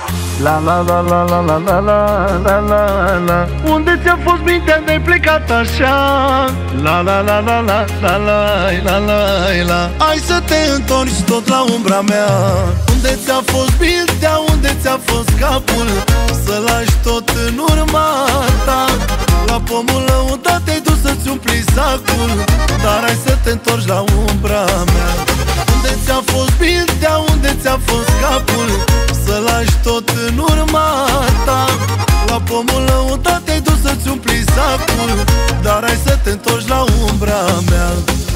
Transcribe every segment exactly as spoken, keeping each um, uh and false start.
La la la la la la la la la la la. Unde ți-a fost mintea de-ai plecat așa? La la la la la la la la la la. Hai să te întorci tot la umbra mea. Unde ți-a fost mintea, unde ți-a fost capul? Să lași tot în urma ta. La pomul lăudat te-ai dus să-ți umpli sacul, dar hai să te întorci la umbra mea. Unde ți-a fost mintea, unde ți-a fost capul? Să lași tot în urma ta. La pomul lăudat te-ai dus să-ți umpli sacul, dar hai să te întorci la umbra mea.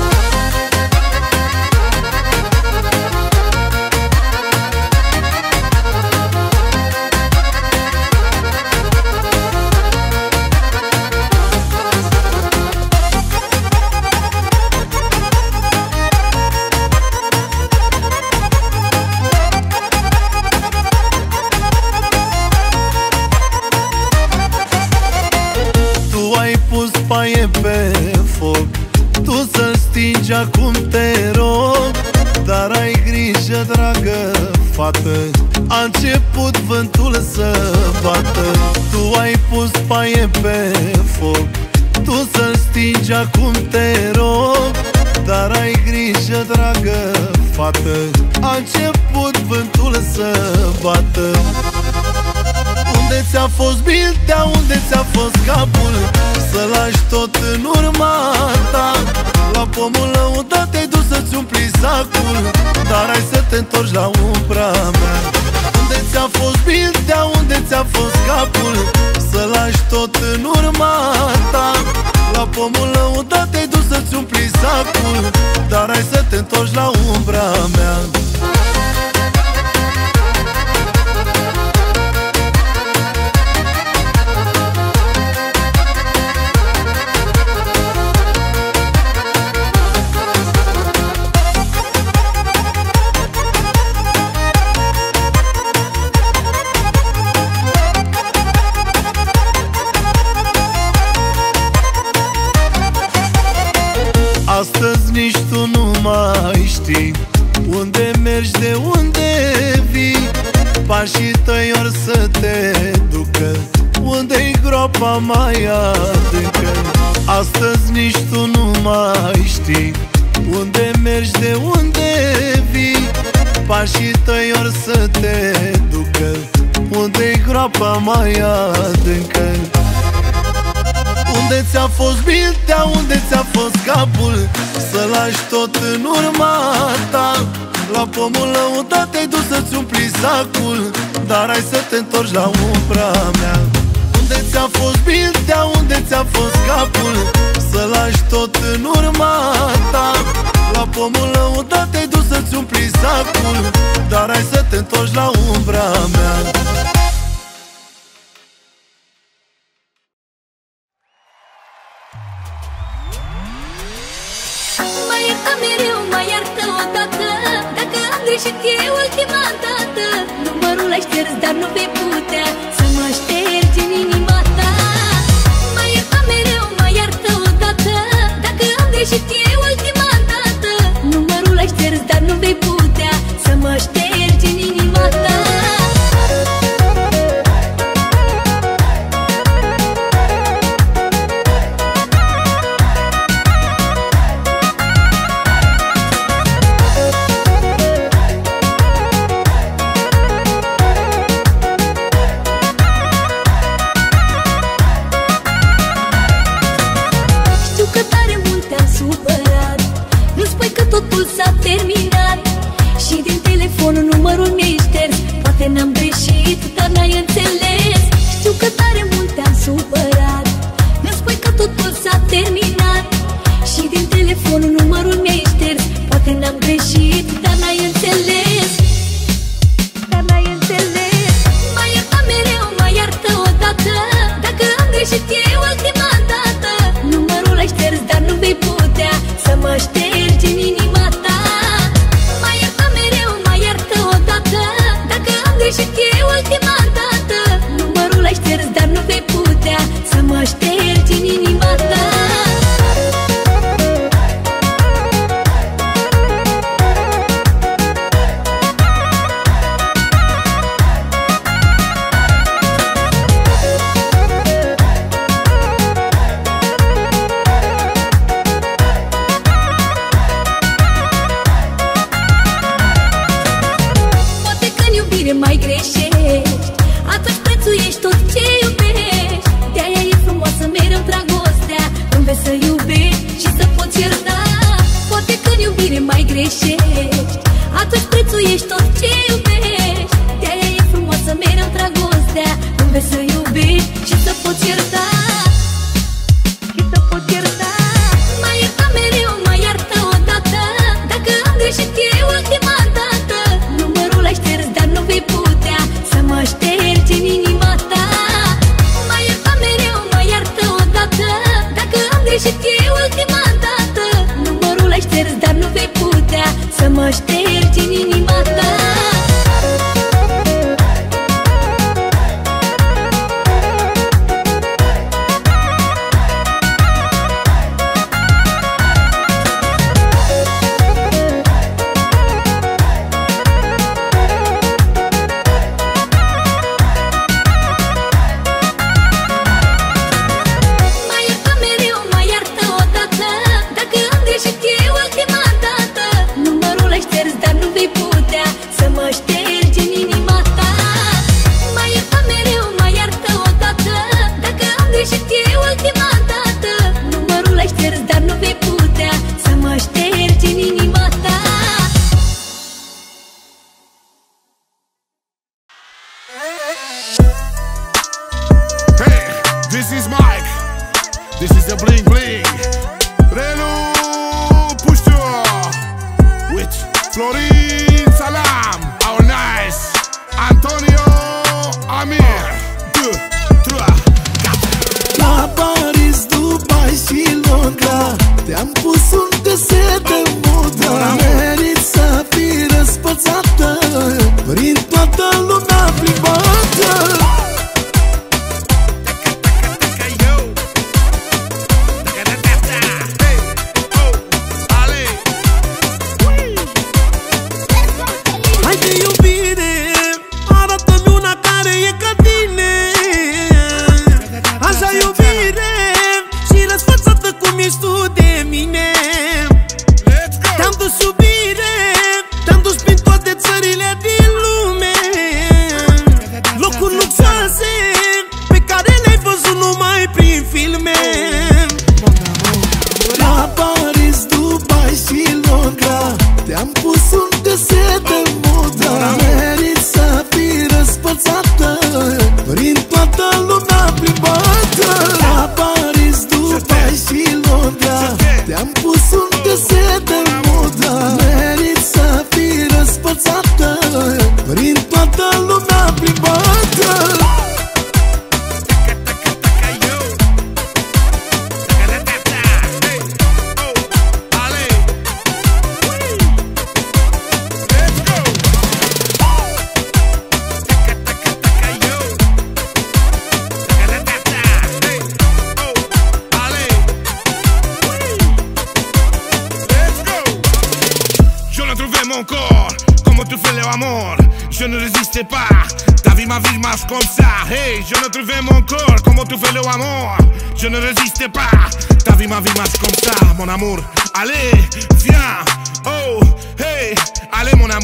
Paie pe foc, tu să-l stingi acum te rog. Dar ai grijă, dragă fată, a început vântul să bată. Tu ai pus paie pe foc, tu să-l stingi acum te rog. Dar ai grijă, dragă fată, a început vântul să bată. Unde ți-a fost mintea, unde ți-a fost capul? Să lași tot în urma ta. La pomul lăudat te-ai dus să-ți umpli sacul, dar hai să te întorci la umbra mea. Unde ți-a fost mintea, unde ți-a fost capul? Să lași tot în urma ta. La pomul lăudat te-ai dus să-ți umpli sacul, dar hai să te întorci la umbra mea. Astăzi nici tu nu mai știi unde mergi, de unde vii. Pașii tăi or să te ducă unde-i groapa mai adâncă. Astăzi nici tu nu mai știi unde mergi, de unde vii. Pașii tăi or să te ducă unde-i groapa mai adâncă. Unde ți-a fost mintea, unde ți-a fost capul? Să lași tot în urma ta. La pomul lăudat te-ai dus să-ți umpli sacul, dar hai să te întorci la umbra mea. Unde ți-a fost mintea, unde ți-a fost capul? Să lași tot în urma ta. La pomul lăudat te-ai dus să-ți umpli sacul, dar hai să te întorci la umbra mea. Și e ultima dată. Numărul ai șters, dar nu vei putea să mă ștergi în inima ta. Mă ierta mereu, mă iartă odată. Dacă am greșit e ultima dată. Numărul ai șters, dar nu vei putea să mă ștergi în inima ta. S-a terminat și din telefonul numărul mi-ai șters. Poate n-am greșit, dar n-ai înțeles. Știu că tare mult te-am supărat. Mi-mi spui că totul s-a terminat și din telefonul numărul mi-ai șters. Poate n-am greșit, dar n-ai înțeles. Dar n-ai înțeles. Mă ierta mereu, mă iartă odată. Dacă am greșit e ultima dată. Numărul ai șters, dar nu vei putea să mă ștergi în inima ta. Mă ierta mereu, mă iartă odată. iubire mai greșești, atunci prețuiești tot ce iubești. De-aia e frumoasă mereu dragostea, înveți să iubești și să poți ierta. Poate că în iubire mai greșești, atunci prețuiești tot ce iubești. De-aia e frumoasă mereu dragostea, înveți să iubești și să poți ierta. Și să poți ierta. Mai ierta mereu, mai iartă odată. Dacă am greșit eu ultima dată, numărul ai șters, dar nu vei putea să mă ștergi în inima ta. Mai ierta mereu, mai iartă odată. Dacă am greșit eu ultima dată, numărul ai șters, dar nu vei putea să mă ștergi în inima ta.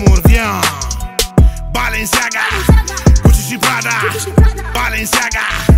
Balenciaga, Gucci și Prada, Balenciaga.